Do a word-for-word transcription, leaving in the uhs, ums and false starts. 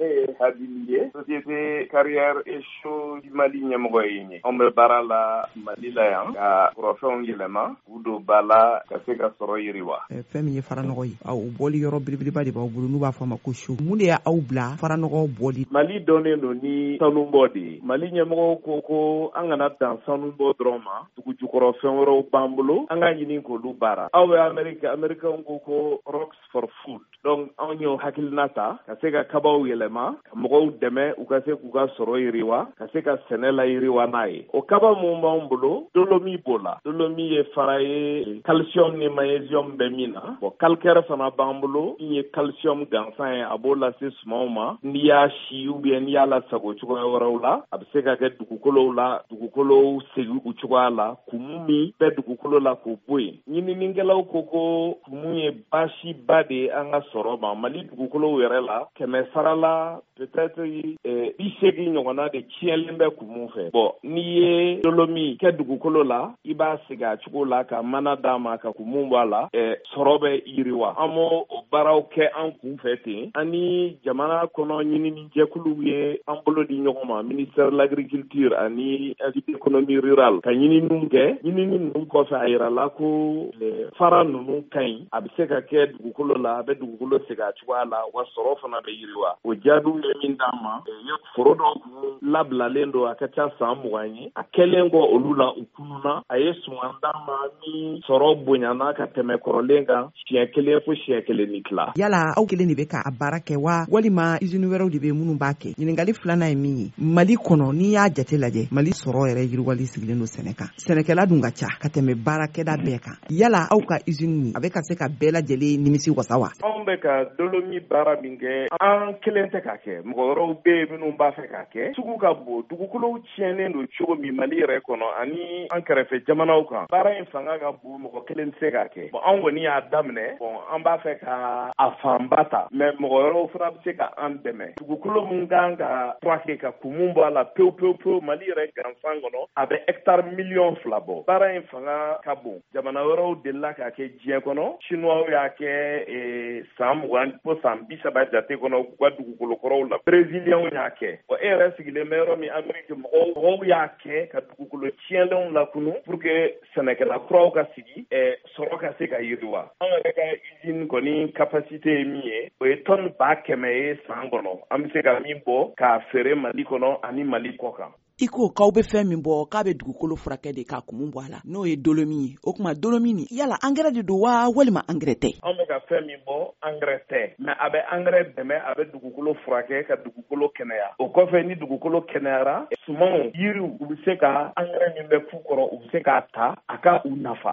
ne Habibie société carrière écho Mali ɲɛmɔgɔ ye ɲe anw bɛ baara la Mali la yan ka kɔrɔfɛnw yɛlɛma k'u don ba la ka se ka sɔrɔ yiriwa. Fɛn min ye faranɔgɔ ye aw bɔli yɔrɔ belebeleba de b'aw bolo n'u b'a fɔ a ma ko so mun de y'aw bila faranɔgɔ bɔli? Mali dɔnnen don ni sanubɔ de ye. Mali ɲɛmɔgɔw ko ko an kana dan sanubɔ dɔrɔn ma dugu jukɔrɔ fɛn wɛrɛw b'an bolo an ka ɲini k'olu baara. Aw bɛ Amérique Américains ko ko rocks for food donc anw y'o hakilina ta ka se ka kabaw yɛlɛma ka mɔgɔw dɛmɛ u ka se k'u ka sɔrɔ yiriwa ka se ka sɛnɛ la yiriwa n'a ye. O kaba mun b'an bolo dolomi b'o la. Dolomi ye fara ye calcium ni magnesium bɛ min na. Bon calcaire fana b'an bolo min ye calcium gansan ye a b'o lase sumanw ma. N'i y'a si ou bien n'i y'a lasago cogoya wɛrɛw la a bɛ se ka kɛ dugukolow la dugukolow segi u cogoya la kumu min bɛ dugukolo la k'o bɔ yen. Ɲininikɛlaw ko ko kumu ye baasiba de ye an ka sɔrɔ ma. Mali dugukolow yɛrɛ la kɛmɛ sara la peut-être eh, bi seegin ɲɔgɔnna de tiɲɛlen bɛ kumu fɛ. Bon n'i ye dolomi kɛ dugukolo la i b'a segi a cogo la ka mana d'a ma ka kumu bɔ a la eh, sɔrɔ bɛ yiriwa. An m'o o baaraw kɛ an kun fɛ ten ani jamana kɔnɔ ɲininijɛkuluw ye an bolo di ɲɔgɔn ma ministère de l'agriculture ani économie rurale ka ɲininiw kɛ ɲinini ninnu kɔfɛ a yirala ko eh, fara ninnu ka ɲi a bɛ se ka kɛ dugukolo la a bɛ dugukolo segi a cogoya la wa sɔrɔ fana bɛ yiriwa. O jaabiw ye min d'an ma eh, foro dɔw kun labilalen don a ka ca san mugan ye a kɛlen kɔ olu la u kununa a ye suman d'an ma min sɔrɔ bonyana ka tɛmɛ kɔrɔlen kan siɲɛ kelen fo siɲɛ kelen ni tila. Yala aw kelen de bɛ k'a baara kɛ wa walima usine wɛrɛw de bɛ minnu b'a kɛ? Ɲininkali filanan ye min ye Mali kɔnɔ n'i y'a jate lajɛ Mali sɔrɔ yɛrɛ yiriwali sigilen don sɛnɛ kan. Sɛnɛkɛla dun ka ca ka tɛmɛ baarakɛda bɛɛ kan. Yala aw ka usine nin a bɛ ka se ka bɛɛ lajɛlen nimisi wasa wa? Anw bɛ ka dolomi baara min kɛ an kelen tɛ k'a kɛ mɔgɔ wɛrɛw bɛ yen minnu b'a fɛ k'a kɛ sugu ka bon dugukolow tiɲɛnen don cogo min Mali yɛrɛ kɔnɔ ani an kɛrɛfɛ jamanaw kan baara in fanga ka bon mɔgɔ kelen tɛ se k'a kɛ. Bon an kɔni y'a daminɛ bon an b'a fɛ ka a fanba ta mais mɔgɔ wɛrɛw fana bɛ se ka an dɛmɛ. Dugukolo min kan ka furakɛ ka kumu bɔ a la pewu pewu pewu Mali yɛrɛ gansan kɔnɔ a bɛ hectare miliyɔn fila bɔ. Baara in fanga ka bon jamana wɛrɛw delila k'a kɛ diɲɛ kɔnɔ Chinois y'a kɛ eh, san mugan fo san bi saba jate kɔnɔ u ka dugukolo kɔrɔw la. Brésilien y'a kɛ. Bon e yɛrɛ sigilen bɛ yɔrɔ min Amérique mɔgɔw mɔgɔw y'a kɛ ka dugukolo tiɲɛlenw lakunu pour que sɛnɛkɛla kuraw ka sigi eh, sɔrɔ ka se ka yiriwa. An yɛrɛ ka usine kɔni capacité ye min ye o ye tonne ba kɛmɛ ye san kɔnɔ. An bɛ se ka min bɔ k'a feere Mali kɔnɔ ani Mali kɔ kan. I ko k'aw bɛ fɛn min bɔ k'a bɛ dugukolo furakɛ de k'a kumu bɔ a la n'o ye dolomi ye o tuma dolomi nin yala angɛrɛ de don wa walima angɛrɛ tɛ? An bɛ ka fɛn min bɔ angɛrɛ tɛ mais a bɛ angɛrɛ dɛmɛ a bɛ dugukolo furakɛ ka dugukolo kɛnɛya. O kɔfɛ ni dugukolo kɛnɛyara sumanw yiriw u bɛ se ka angɛrɛ min bɛ k'u kɔrɔ u bɛ se k'a ta a ka u nafa.